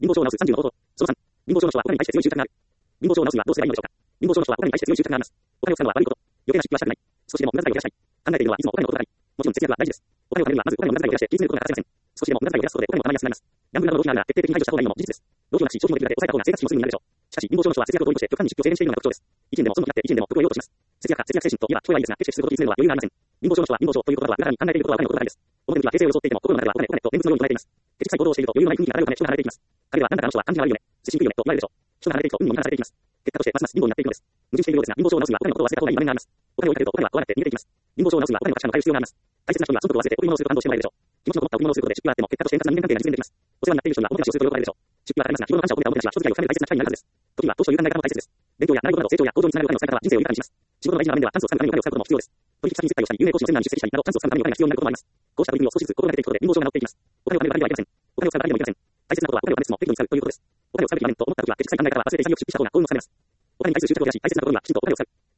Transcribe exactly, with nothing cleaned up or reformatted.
貧乏症を治すさんじゅうの方法。そのさん、貧乏症の人は他に対して強い執着がある。貧乏症を治すにはどうすればいいのでしょうか。貧乏症の人は他に対して強い執着があります。お金を使うのは悪いこと。余計な出費はしたくない。少しでも無駄遣いを減らしたい。考えているのはいつもお金のことばかり。もちろん節約は大事です。お金を貯めるにはまずお金の無駄遣いを減らして気にすることが欠かせません。少しでも無駄遣いを減らすことでお金も貯まりやすくなります。ギャンブルなどの浪費があるが徹底的に排除した方がいいのも事実です。浪費のなし消費もできるだけ抑えた方が生活費もすぐになるでしょう。しかし貧乏症の人は節約を通り越して極端に出費を制限しているのが特徴です。一円でも損になって一円でも得を得ようとします。節約か節約精神といえば聞こえはいいですが、決してすることにするのは余裕がありません。貧乏症の人は貧乏症という言葉は裏側に考えていることはお金のことばかりです。表向きは平静を装っていても心の中ではお金お金と念仏のように唱えています。ケチくさい行動をしていると余裕のない雰囲気が漂うため人が離れていきます。彼はなんだかあの人は感じが悪いよね。精神低いよねと言われるでしょう。人が離れていくと運にも流されていきます。結果としてますます貧乏になっていくのです。矛盾しているようですが、貧乏症を治すにはお金のことを忘れた方がいい場面があります。お金を追いかけるとお金は怖がって逃げていきます。貧乏症を治すにはお金の価値観を変える必要があります。大切な人には損得を忘れて贈り物をすると感動してもらえるでしょう。気持ちのこもった贈り物をすることで出費はあっても結果として円滑な人間関係が実現できます。お世話になっている人にはおもてなしをすると喜ばれるでしょう。出費はかかりますが日頃の感謝を込めたおもてなしは人付き合いを深める大切な機会になるはずです。時には当初という考え方も大切です。勉強や習い事など成長や行動につながるお金の使い方は人生を豊かにします。仕事の大事な場面ではチャンスをつかむためにお金を使うことも必要です。取引先に接待をしたり、有名講師のセミナーに出席したりなどチャンスをつかむためにお金が必要になることもあります。こうした取り組みを少しずつ心がけていくことで貧乏症が治っていきます。お金を貯めるだけではいけません。お金を使うだけでもいけません。大切なことはお金を貯めつつも適度に使うということです。お金を使うべき場面と思ったときはケチくさい考え方は忘れて潔く出費した方が幸運を収めます。お金に対する執着を減らし大切なことにはきちんとお金を使う。